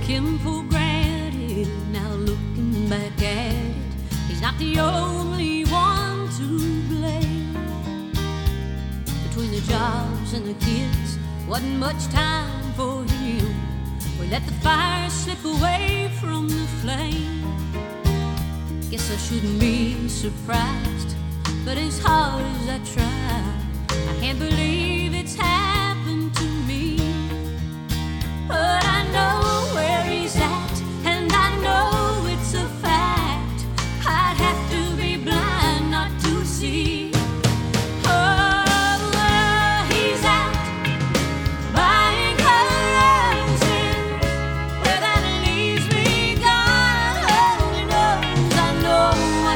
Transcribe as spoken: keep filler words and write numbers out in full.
him for granted. Now looking back at it, he's not the only one to blame. Between the jobs and the kids, wasn't much time for him. We let the fire slip away from the flame. Guess I shouldn't be surprised, but as hard as I try, I can't believe